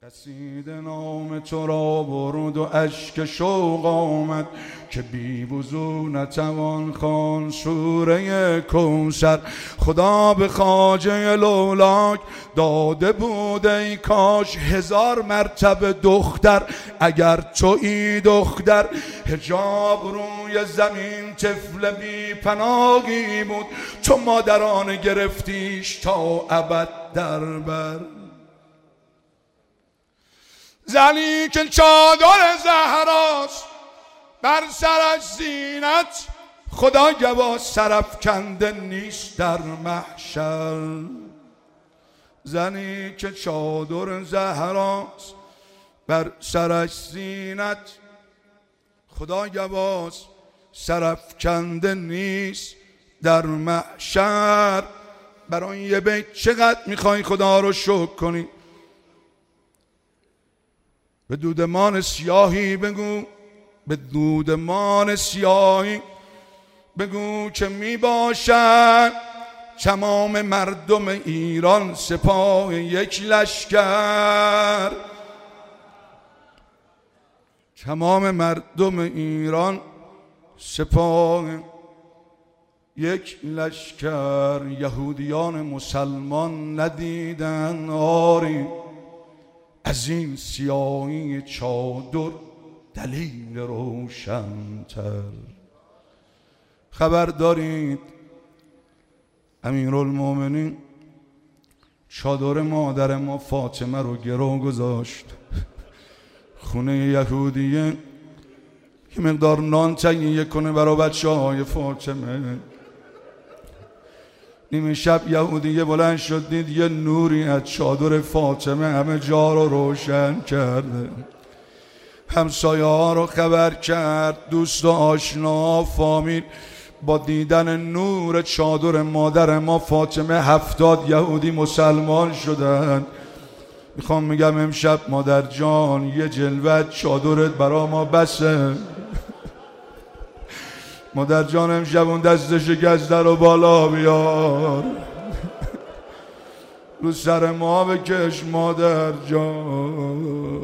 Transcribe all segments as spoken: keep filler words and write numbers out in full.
قصید نام تو را برد و اشک شوق آمد که بی وضو نتوان خوان سوره کوثر. خدا به خواجه لولاک داده بود ای کاش هزار مرتبه دختر. اگر تویی دختر حجاب روی زمین طفل بی پناهی بود، تو مادران گرفتیش تا ابد در بر. زنی که چادر زهراست بر سرش زینت، خدا گوا سرافکنده نیست در محشر. زنی که چادر زهراست بر سرش زینت، خدا گوا سرافکنده نیست در محشر. برای یه بیت چقدر میخوای خدا رو شکر کنی؟ به دودمان سیاهی بگو، به دودمان سیاهی بگو که می باشند تمام مردم ایران سپاه یک لشکر. تمام مردم ایران سپاه یک لشکر. یهودیان مسلمان ندیدن آری از این سیاهی چادر دلیل روشن‌تر. خبر دارید امیرالمومنین چادر مادر ما فاطمه رو گرو گذاشت خونه یهودیه که مقدار نان تهیه کنه برای بچه های فاطمه. نیمه شب یهودیه بلند شد، دید یه نوری از چادر فاطمه همه جا رو روشن کرده. همسایه ها رو خبر کرد، دوست و آشنا فامیل با دیدن نور چادر مادر ما فاطمه هفتاد یهودی مسلمان شدن. میخوام میگم امشب مادر جان یه جلوه چادرت برا ما بسه. مادر جان امشب اون دست شکسته رو بالا بیار، رو سر ما بکش مادر جان.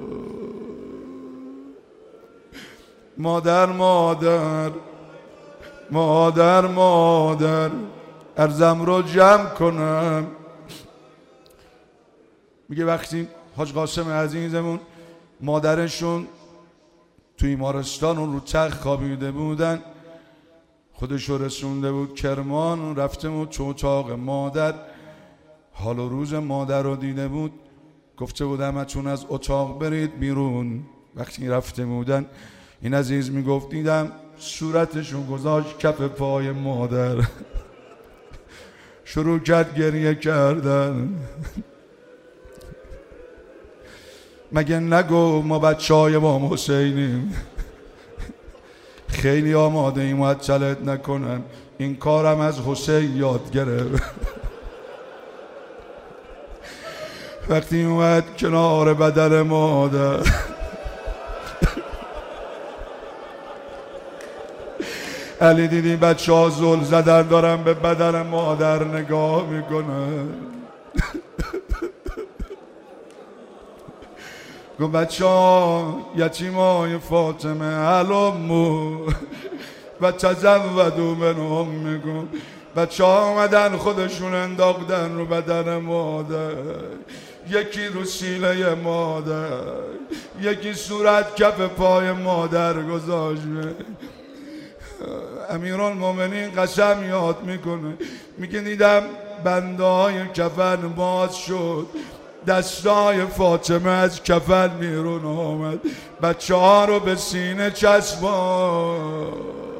مادر مادر مادر مادر ارزم رو جمع کنم. میگه وقتی حاج قاسم عزیزمون مادرشون توی بیمارستان رو تخت خوابیده بودن، خودش رو رسونده بود کرمان، رفته بود تو اتاق مادر، حال و روز مادر رو دیده بود، گفته بود همتون از اتاق برید بیرون. وقتی رفته بودن این عزیز میگفت دیدم صورتشون گذاشت کف پای مادر شروع کرد گریه کردن. مگه نگو ما بچه های با حسینیم، خیلی آماده ایم معطلت نکنن، این کارم از حسین یاد گرفت. وقتی اومد کنار بدن مادر علی دیدی بچه ها زل زدن دارن به بدن مادر نگاه میکنن. گو بچه ها یتیم های فاطمه علمو و تزودو منهم میگو. بچه ها آمدن خودشون انداختن رو بدن مادر، یکی رو سینه مادر، یکی صورت کف پای مادر گذاشت. امیرالمومنین قسم یاد میکنه، میگه دیدم بنده های کفن باز شد، دستای فاطمه از کفن بیرون آمد، بچه ها رو به سینه چسبان.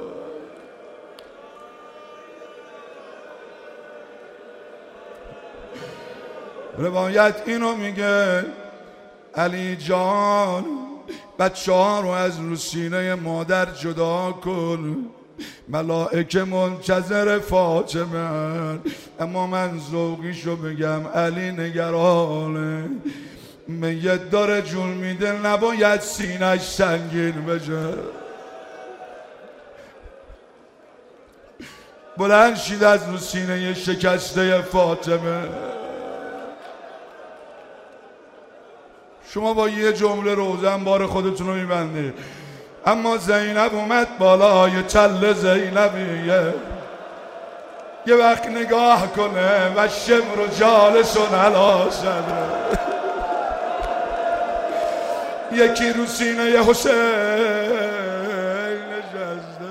روایت اینو میگه علی جان بچه ها رو از رو سینه مادر جدا کن، ملائکه منتظر فاطمه. اما من ذوقیشو بگم علی نگرانه، میت داره جون میده نباید سینه‌اش سنگین بشه. بلند شید از رو سینه شکسته فاطمه. شما با یه جمله روزن بار خودتون رو میبندید. اما زینب اومد بالای چله زینبیه، یه وقت نگاه کنه و شمر و جالسون علا شده، یکی رو سینه حسین نشسته.